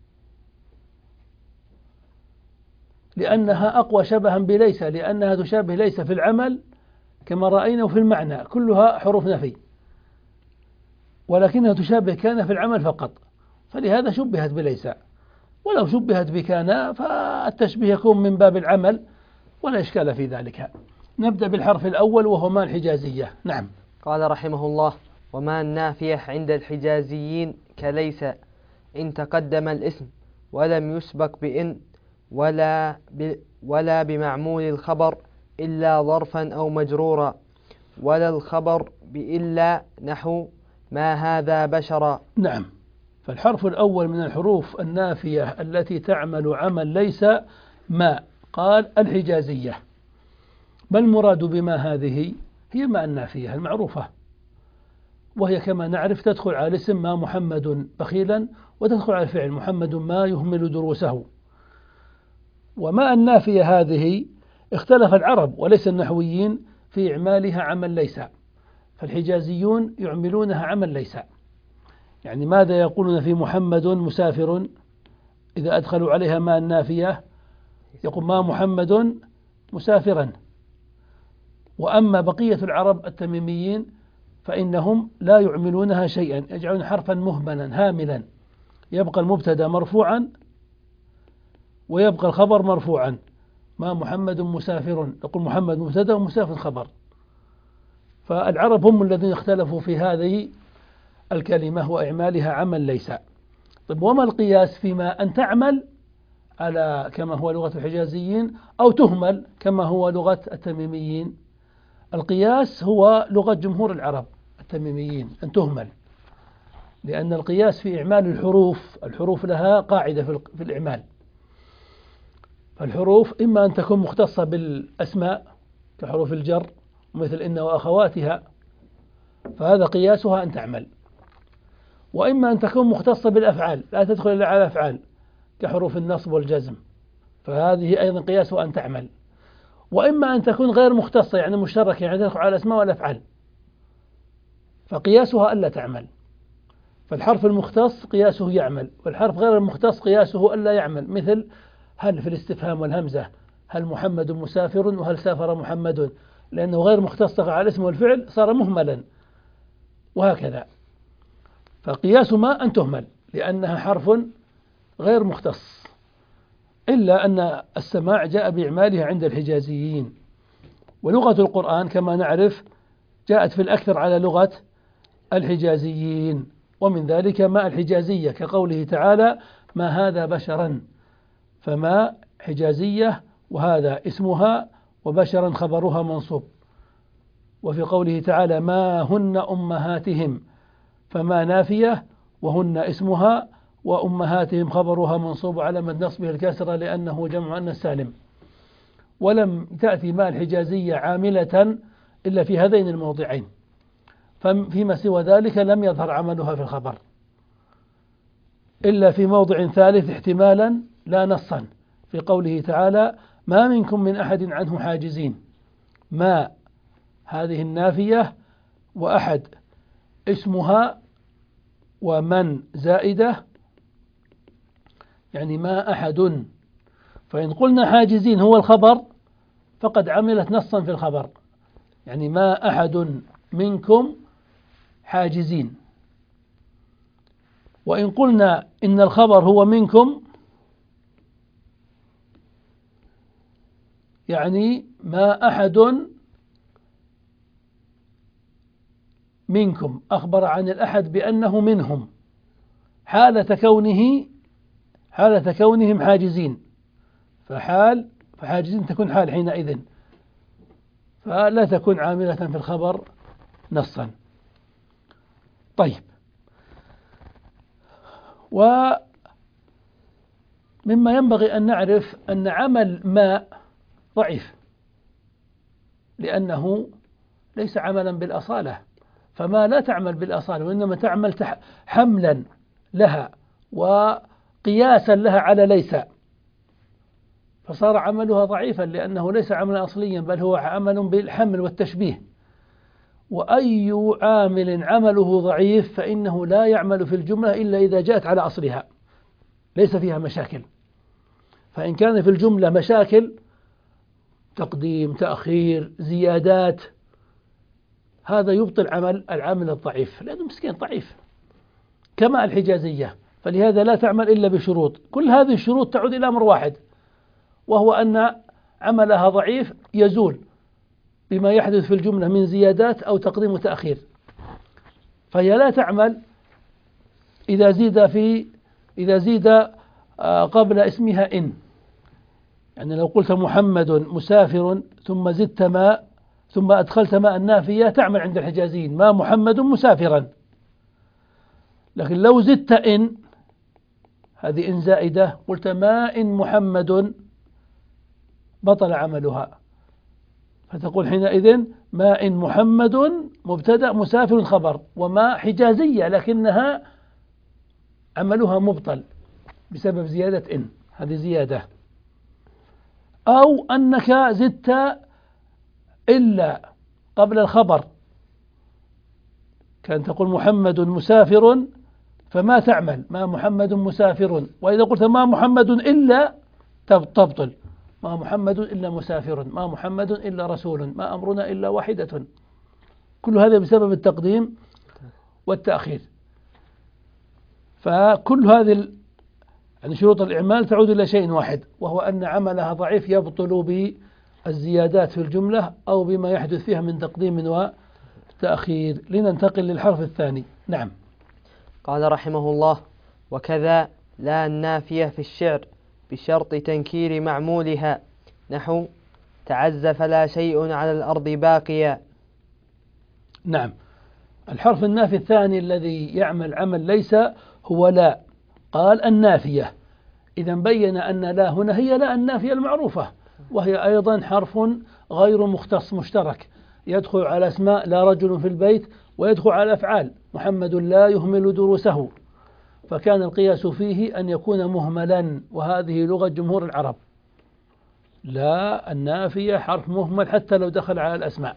لأنها أقوى شبها بليس، لأنها تشابه ليس في العمل كما رأينا، وفي المعنى كلها حروف نفي، ولكنها تشابه كان في العمل فقط، فلهذا شبهت بليس. ولو شبهت بكان فالتشبيه يكون من باب العمل ولا إشكال في ذلك. نبدأ بالحرف الأول وهو ما الحجازية. نعم. قال رحمه الله: وما النافية عند الحجازيين كليس إن تقدم الاسم ولم يسبق بإن ولا بمعمول الخبر إلا ظرفا أو مجرورا، ولا الخبر بإلا نحو ما هذا بشرا. نعم. فالحرف الأول من الحروف النافية التي تعمل عمل ليس ما، قال الحجازية. ما المراد بما هذه؟ هي ما النافية المعروفة، وهي كما نعرف تدخل على الاسم ما محمد بخيلا، وتدخل على الفعل محمد ما يهمل دروسه. وما النافية هذه اختلف العرب وليس النحويين في إعمالها عمل ليس، فالحجازيون يعملونها عمل ليس. يعني ماذا يقولون في محمد مسافر؟ إذا أدخلوا عليها ما النافية يقول ما محمد مسافرا. وأما بقية العرب التميميين فإنهم لا يعملونها شيئا، يجعلون حرفا مهملا هاملا، يبقى المبتدا مرفوعا ويبقى الخبر مرفوعا. ما محمد مسافر، يقول محمد مبتدا ومسافر خبر. فالعرب هم الذين اختلفوا في هذه الكلمة وإعمالها عمل ليس. طيب، وما القياس فيما أن تعمل على كما هو لغة الحجازيين أو تهمل كما هو لغة التميميين؟ القياس هو لغة جمهور العرب التميميين أن تهمل، لأن القياس في إعمال الحروف لها قاعدة في الإعمال. فالحروف إما أن تكون مختصة بالأسماء كحروف الجر مثل إن وأخواتها، فهذا قياسها أن تعمل. وإما أن تكون مختصة بالأفعال لا تدخل إلا على أفعال كحروف النصب والجزم، فهذه أيضا قياسها أن تعمل. وإما أن تكون غير مختصة يعني مشتركة، يعني تدخل على الأسماء والأفعال، فقياسها ألا تعمل. فالحرف المختص قياسه يعمل، والحرف غير المختص قياسه ألا يعمل. مثل هل في الاستفهام والهمزة، هل محمد مسافر وهل سافر محمد، لأنه غير مختص على الاسم والفعل صار مهملا، وهكذا. فقياس ما أن تهمل لأنها حرف غير مختص، إلا أن السماع جاء بإعمالها عند الحجازيين. ولغة القرآن كما نعرف جاءت في الأكثر على لغة الحجازيين، ومن ذلك ما الحجازية كقوله تعالى ما هذا بشرا، فما حجازية وهذا اسمها وبشرا خبرها منصوب. وفي قوله تعالى ما هن أمهاتهم، فما نافية وهن اسمها وأمهاتهم خبرها منصوب على من نصبه الكسرة لأنه جمع أن السالم. ولم تأتي ما الحجازية عاملة إلا في هذين الموضعين، فيما سوى ذلك لم يظهر عملها في الخبر إلا في موضع ثالث احتمالا لا نصا، في قوله تعالى ما منكم من أحد عنه حاجزين. ما هذه النافية، وأحد اسمها، ومن زائدة، يعني ما أحد. فإن قلنا حاجزين هو الخبر فقد عملت نصا في الخبر، يعني ما أحد منكم حاجزين، وإن قلنا إن الخبر هو منكم يعني ما أحد منكم أخبر عن الأحد بأنه منهم حالة كونهم حاجزين، فحاجزين تكون حال حينئذ، فلا تكون عاملة في الخبر نصا. طيب، ومما ينبغي أن نعرف أن عمل ما ضعيف، لأنه ليس عملا بالأصالة، فما لا تعمل بالأصالة وإنما تعمل حملا لها وقياسا لها على ليس، فصار عملها ضعيفا لأنه ليس عملا أصليا بل هو عمل بالحمل والتشبيه. وأي عامل عمله ضعيف فإنه لا يعمل في الجملة إلا إذا جاءت على أصلها ليس فيها مشاكل. فإن كان في الجملة مشاكل، تقديم، تأخير، زيادات، هذا يبطل العامل الضعيف لأنه مسكين ضعيف، كما الحجازية، فلهذا لا تعمل إلا بشروط. كل هذه الشروط تعود إلى أمر واحد، وهو أن عملها ضعيف يزول بما يحدث في الجملة من زيادات أو تقديم وتأخير. فهي لا تعمل إذا زيد قبل اسمها إن، يعني لو قلت محمد مسافر ثم زدت ماء ثم أدخلت ماء النافية تعمل عند الحجازيين ما محمد مسافرا. لكن لو زدت إن، هذه إن زائدة، قلت ما إن محمد، بطل عملها، فتقول حينئذ ما إن محمد مبتدأ مسافر خبر، وما حجازية لكنها عملها مبطل بسبب زيادة إن، هذه زيادة. أو أنك زدت إلا قبل الخبر، كان تقول محمد مسافر فما تعمل ما محمد مسافر، وإذا قلت ما محمد إلا تبطل، ما محمد إلا مسافر، ما محمد إلا رسول، ما أمرنا إلا واحدة. كل هذا بسبب التقديم والتأخير. فكل هذه يعني شروط الإعمال تعود إلى شيء واحد، وهو أن عملها ضعيف يبطل بالزيادات في الجملة أو بما يحدث فيها من تقديم وتأخير. لننتقل للحرف الثاني. نعم. قال رحمه الله: وكذا لا النافية في الشعر بشرط تنكير معمولها، نحو تعز فلا شيء على الأرض باقيا. نعم، الحرف النافي الثاني الذي يعمل عمل ليس هو لا. قال النافية، إذا بين أن لا هنا هي لا النافية المعروفة، وهي أيضا حرف غير مختص مشترك، يدخل على اسماء لا رجل في البيت، ويدخل على أفعال محمد لا يهمل دروسه، فكان القياس فيه أن يكون مهملا، وهذه لغة جمهور العرب. لا النافية حرف مهمل حتى لو دخل على الأسماء.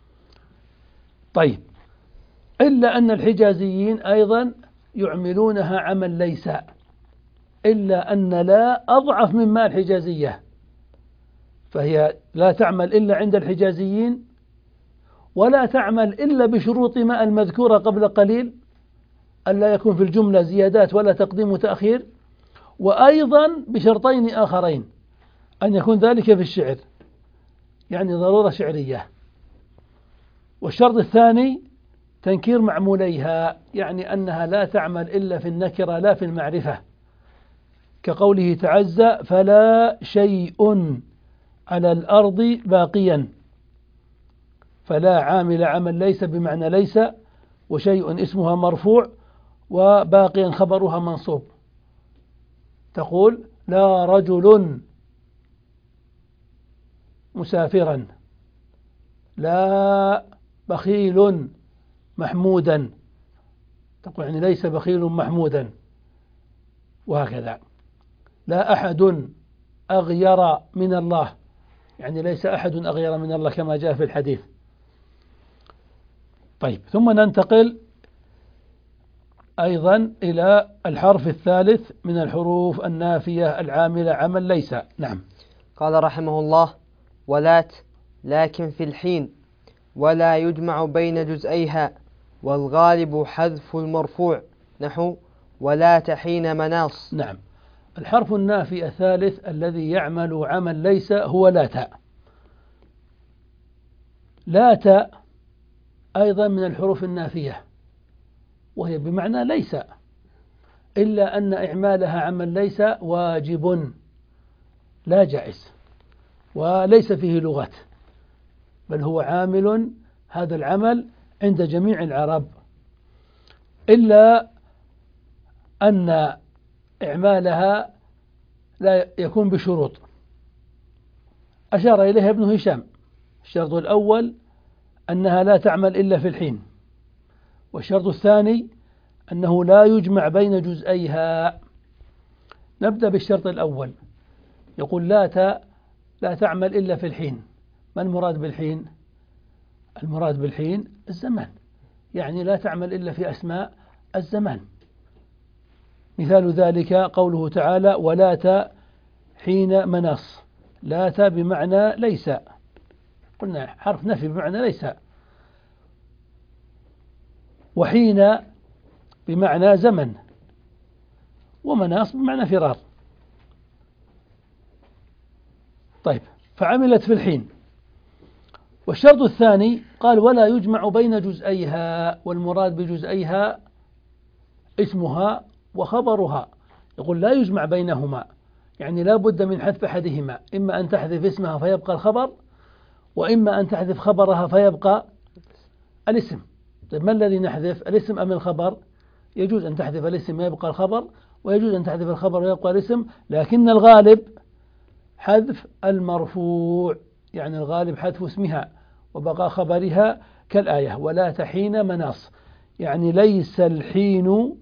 طيب، إلا أن الحجازيين أيضا يعملونها عمل ليس، إلا أن لا أضعف من ما الحجازية، فهي لا تعمل إلا عند الحجازيين، ولا تعمل إلا بشروط ما المذكورة قبل قليل، ألا يكون في الجملة زيادات ولا تقديم وتأخير، وأيضا بشرطين آخرين، أن يكون ذلك في الشعر، يعني ضرورة شعرية. والشرط الثاني تنكير معموليها، يعني أنها لا تعمل إلا في النكرة لا في المعرفة، كقوله تعزى فلا شيء على الأرض باقيا، فلا عامل عمل ليس بمعنى ليس، وشيء اسمها مرفوع، وباقيا خبرها منصوب. تقول لا رجل مسافرا، لا بخيل محمودا، تقول يعني ليس بخيل محمودا، وهكذا. لا أحد أغير من الله، يعني ليس أحد أغير من الله كما جاء في الحديث. طيب، ثم ننتقل أيضا إلى الحرف الثالث من الحروف النافية العاملة عمل ليس. نعم. قال رحمه الله: ولات لكن في الحين، ولا يجمع بين جزئيها، والغالب حذف المرفوع، نحو ولا حين مناص. نعم. الحرف النافي الثالث الذي يعمل عمل ليس هو لا تاء. لا تاء أيضا من الحروف النافية، وهي بمعنى ليس، إلا أن إعمالها عمل ليس واجب لا جائز، وليس فيه لغة، بل هو عامل هذا العمل عند جميع العرب، إلا أن إعمالها لا يكون بشروط أشار إليها ابن هشام. الشرط الأول أنها لا تعمل إلا في الحين، والشرط الثاني أنه لا يجمع بين جزئيها. نبدأ بالشرط الأول. يقول لا تعمل إلا في الحين. ما المراد بالحين؟ المراد بالحين الزمان، يعني لا تعمل إلا في أسماء الزمان. مثال ذلك قوله تعالى ولا حين مناص. لا بمعنى ليس، قلنا حرف نفي بمعنى ليس، وحين بمعنى زمن، ومناص بمعنى فرار. طيب، فعملت في الحين. والشرط الثاني قال ولا يجمع بين جزئيها، والمراد بجزئيها اسمها وخبرها. يقول لا يجمع بينهما، يعني لا بد من حذف أحدهما، إما أن تحذف اسمها فيبقى الخبر، وإما أن تحذف خبرها فيبقى الاسم. طيب، ما الذي نحذف، الاسم أم الخبر؟ يجوز أن تحذف الاسم ويبقى الخبر، ويجوز أن تحذف الخبر ويبقى الاسم، لكن الغالب حذف المرفوع، يعني الغالب حذف اسمها وبقى خبرها كالآية ولا حين مناص، يعني ليس الحين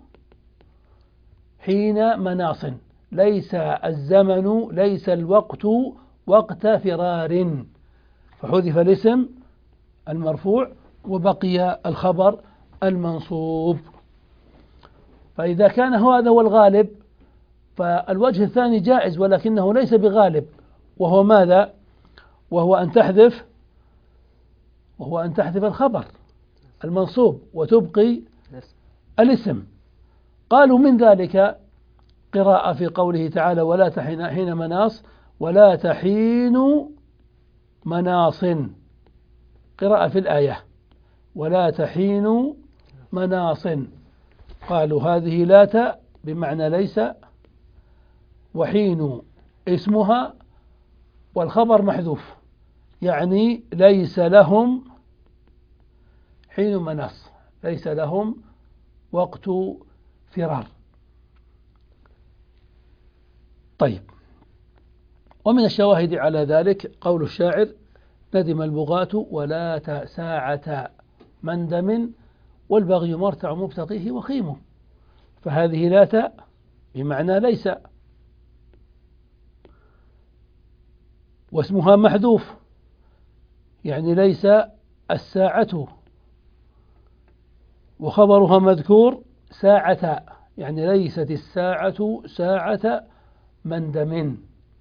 حين مناص، ليس الزمن، ليس الوقت وقت فرار، فحذف الاسم المرفوع وبقي الخبر المنصوب. فإذا كان هذا هو الغالب فالوجه الثاني جائز، ولكنه ليس بغالب، وهو ماذا؟ وهو أن تحذف الخبر المنصوب وتبقي الاسم. قالوا من ذلك قراءة في قوله تعالى ولا حين مناص، ولا حين مناص، قراءة في الآية ولا حين مناص. قالوا هذه لا بمعنى ليس، وحين اسمها والخبر محذوف، يعني ليس لهم حين مناص، ليس لهم وقت فرار. طيب، ومن الشواهد على ذلك قول الشاعر ندم البغاة ولا ساعة مندم، والبغي مرتع مبتغيه وخيمه. فهذه لا بمعنى ليس، واسمها محذوف، يعني ليس الساعة، وخبرها مذكور ساعة، يعني ليست الساعة ساعة مندم.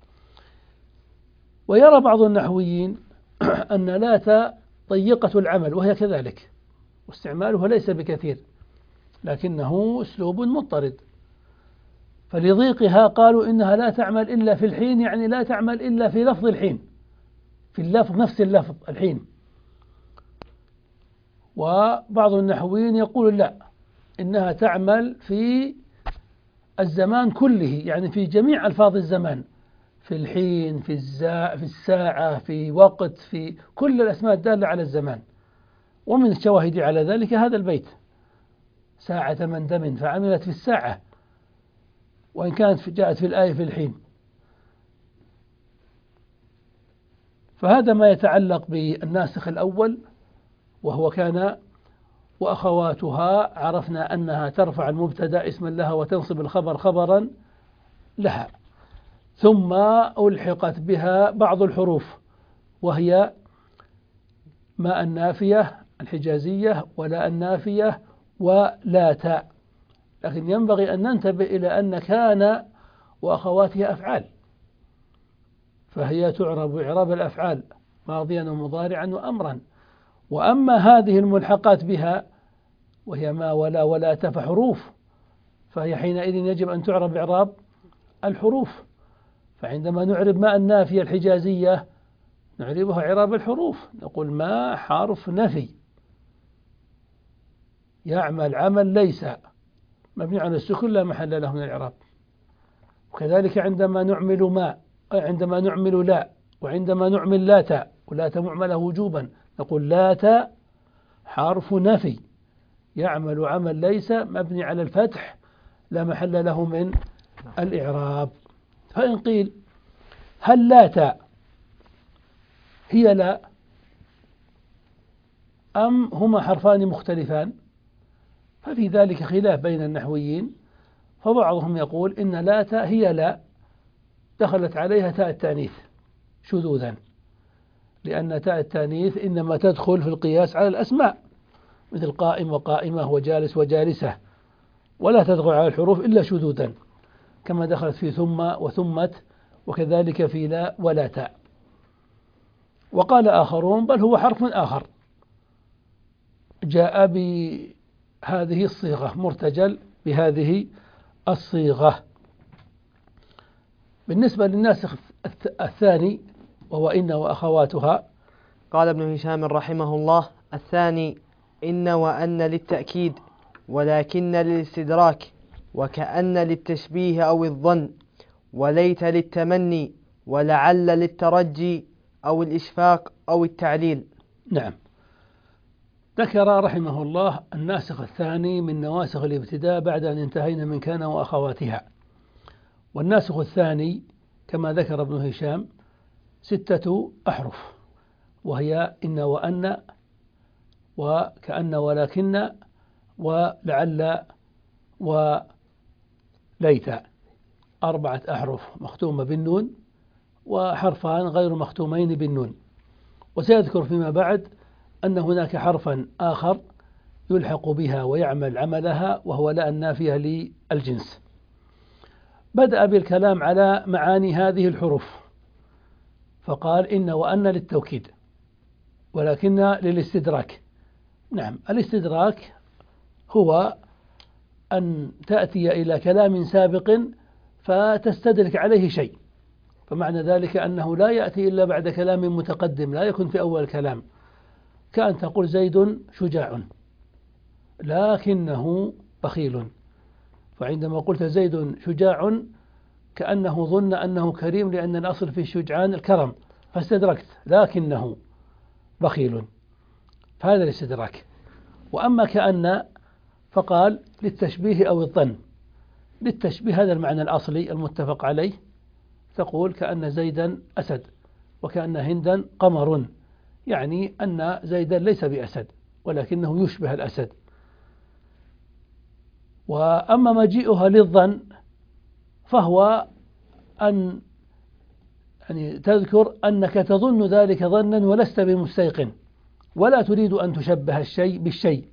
ويرى بعض النحويين أن لا ضيقة العمل، وهي كذلك، واستعمالها ليس بكثير، لكنه أسلوب مضطرد. فلضيقها قالوا إنها لا تعمل إلا في الحين، يعني لا تعمل إلا في لفظ الحين، في اللفظ نفس اللفظ الحين. وبعض النحويين يقول لا، إنها تعمل في الزمان كله، يعني في جميع ألفاظ الزمان، في الحين، في الساعة، في وقت، في كل الأسماء الدالة على الزمان. ومن الشواهد على ذلك هذا البيت ساعة مندم، فعملت في الساعة، وإن كانت جاءت في الآية في الحين. فهذا ما يتعلق بالناسخ الأول، وهو كان وأخواتها. عرفنا أنها ترفع المبتدأ اسما لها وتنصب الخبر خبرا لها. ثم ألحقت بها بعض الحروف، وهي ما النافية الحجازية ولا النافية ولا تاء. لكن ينبغي أن ننتبه إلى أن كان وأخواتها أفعال، فهي تعرب إعراب الأفعال ماضيا ومضارعا وأمرا. وأما هذه الملحقات بها وهي ما ولا تاء فحروف، فهي حينئذ يجب أن تعرب إعراب الحروف. فعندما نعرب ما النافية الحجازية نعربها إعراب الحروف، نقول ما حرف نفي يعمل عمل ليس مبني على السكون لا محل له من الإعراب. وكذلك عندما نعمل ما، عندما نعمل لا، وعندما نعمل لا تاء، ولا تاء معملة وجوبا نقول لا تاء حرف نفي يعمل عمل ليس مبني على الفتح لا محل له من الإعراب. فإن قيل هل لا تاء هي لا أم هما حرفان مختلفان؟ ففي ذلك خلاف بين النحويين، فبعضهم يقول إن لا تاء هي لا دخلت عليها تاء التأنيث شذوذا، لأن تاء التأنيث إنما تدخل في القياس على الأسماء مثل قائم وقائمة وجالس وجالسة، ولا تدخل على الحروف إلا شذوذا كما دخلت في ثم وثمت، وكذلك في لا ولا تاء. وقال آخرون بل هو حرف آخر جاء بهذه الصيغة مرتجل بهذه الصيغة. بالنسبة للناسخ الثاني وهو إن وأخواتها، قال ابن هشام رحمه الله: الثاني إن وأن للتأكيد، ولكن للاستدراك، وكأن للتشبيه أو الظن، وليت للتمني، ولعل للترجي أو الإشفاق أو التعليل. نعم. ذكر رحمه الله الناسخ الثاني من نواسخ الابتداء بعد أن انتهينا من كان وأخواتها. والناسخ الثاني كما ذكر ابن هشام 6 أحرف، وهي إن وأن وكأن ولكن ولعل وليت، 4 أحرف مختومة بالنون وحرفان غير مختومين بالنون. وسيذكر فيما بعد أن هناك حرفا آخر يلحق بها ويعمل عملها وهو لا النافية للجنس. بدأ بالكلام على معاني هذه الحروف فقال إن وأن للتوكيد ولكن للاستدراك. نعم، الاستدراك هو أن تأتي إلى كلام سابق فتستدرك عليه شيء، فمعنى ذلك أنه لا يأتي إلا بعد كلام متقدم لا يكون في أول الكلام، كأن تقول زيد شجاع لكنه بخيل، فعندما قلت زيد شجاع كأنه ظن أنه كريم لأن الأصل في الشجعان الكرم، فاستدركت لكنه بخيل، فهذا الاستدراك. وأما كأن فقال للتشبيه أو الظن. للتشبيه هذا المعنى الأصلي المتفق عليه، تقول كأن زيدا أسد وكأن هندا قمر، يعني أن زيدا ليس بأسد ولكنه يشبه الأسد. وأما مجيئها للظن فهو أن يعني تذكر أنك تظن ذلك ظنا ولست بمستيقن ولا تريد أن تشبه الشيء بالشيء،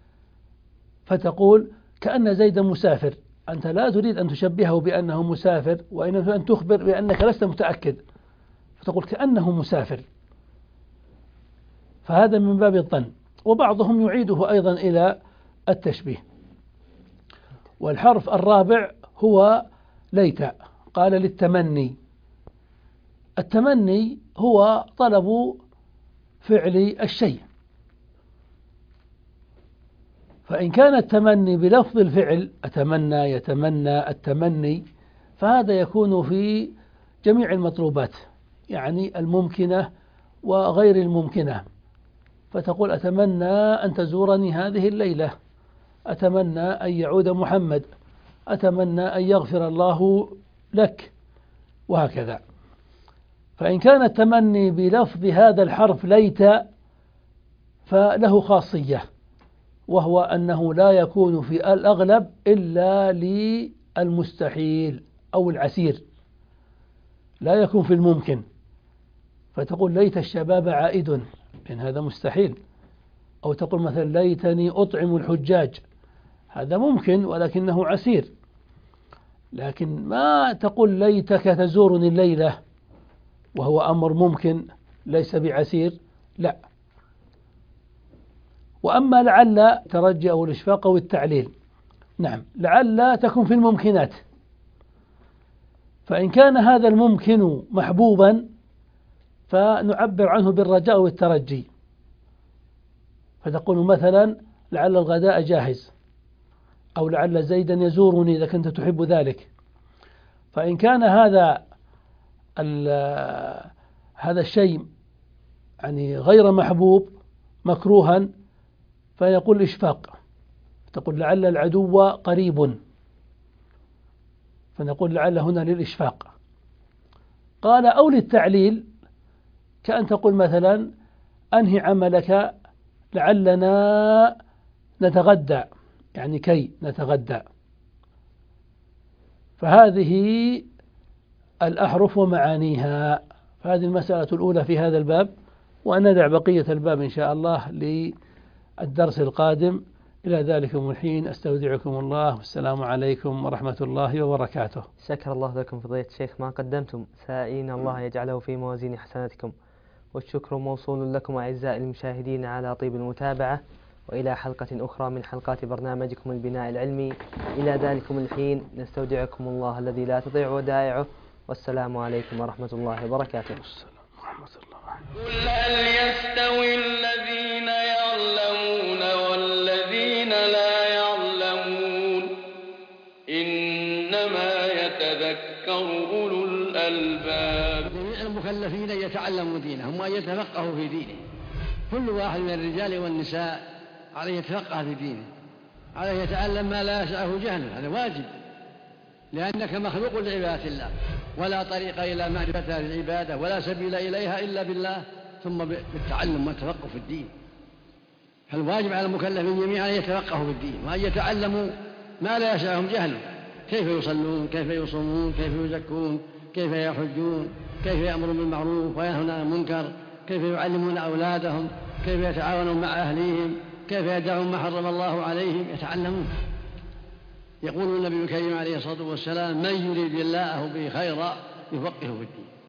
فتقول كأن زيدا مسافر، أنت لا تريد أن تشبهه بأنه مسافر وإنما أن تخبر بأنك لست متأكد، فتقول كأنه مسافر، فهذا من باب الظن. وبعضهم يعيده أيضا إلى التشبيه. والحرف الرابع هو ليت، قال للتمني. التمني هو طلب فعل الشيء، فإن كان التمني بلفظ الفعل أتمنى يتمنى التمني فهذا يكون في جميع المطلوبات، يعني الممكنة وغير الممكنة، فتقول أتمنى أن تزورني هذه الليلة، أتمنى أن يعود محمد، أتمنى أن يغفر الله لك، وهكذا. فإن كان التمني بلفظ هذا الحرف ليت فله خاصية، وهو أنه لا يكون في الأغلب إلا للمستحيل أو العسير، لا يكون في الممكن، فتقول ليت الشباب عائد، لأن هذا مستحيل. أو تقول مثلا ليتني أطعم الحجاج، هذا ممكن ولكنه عسير. لكن ما تقول ليتك تزورني الليلة وهو أمر ممكن ليس بعسير، لا. وأما لعل ترجي أو الإشفاق أو التعليل، نعم، لعل تكون في الممكنات. فإن كان هذا الممكن محبوبا فنعبر عنه بالرجاء والترجي، فتقول مثلا لعل الغداء جاهز، أو لعل زيدا يزورني إذا كنت تحب ذلك. فإن كان هذا الشيء يعني غير محبوب مكروها فيقول إشفاق، تقول لعل العدو قريب، فنقول لعل هنا للإشفاق. قال أو للتعليل، كأن تقول مثلا أنهي عملك لعلنا نتغدى، يعني كي نتغدى. فهذه الأحرف ومعانيها. فهذه المسألة الأولى في هذا الباب، وندع بقية الباب إن شاء الله للدرس القادم. إلى ذلكم الحين أستودعكم الله، والسلام عليكم ورحمة الله وبركاته. شكر الله لكم فضيلة الشيخ ما قدمتم، سائلين الله يجعله في موازين حسناتكم، والشكر موصول لكم أعزائي المشاهدين على طيب المتابعة، وإلى حلقة أخرى من حلقات برنامجكم البناء العلمي. إلى ذلكم الحين نستودعكم الله الذي لا تضيع ودائعه، والسلام عليكم ورحمة الله وبركاته. قل هل يستوي الذين يعلمون والذين لا يعلمون إنما يتذكر أولو الألباب. جميع المكلفين يتعلموا دينهم وأن يتفقهوا في دينه. كل واحد من الرجال والنساء عليه يتفقه في دينه، عليه يتعلم ما لا يسعه جهله، هذا واجب، لأنك مخلوق لعبادة الله، ولا طريق إلى معرفة العبادة ولا سبيل إليها إلا بالله، ثم بالتعلم والتفقه في الدين. فالواجب على المكلفين جميعا أن يتفقهوا في الدين وأن يتعلموا ما لا يسعهم جهله، كيف يصلون، كيف يصومون، كيف يزكون، كيف يحجون، كيف يأمرون بالمعروف وينهون عن المنكر، كيف يعلمون أولادهم، كيف يتعاونون مع أهليهم، كيف يدعون ما حرم الله عليهم، يتعلمون. يقول النبي الكريم عليه الصلاة والسلام: من يريد الله به خيرا يفقهه في الدين.